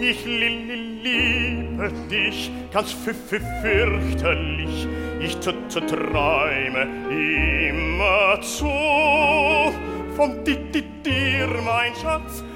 Ich liebe dich ganz fürchterlich. Ich träume immer zu von dir, mein Schatz,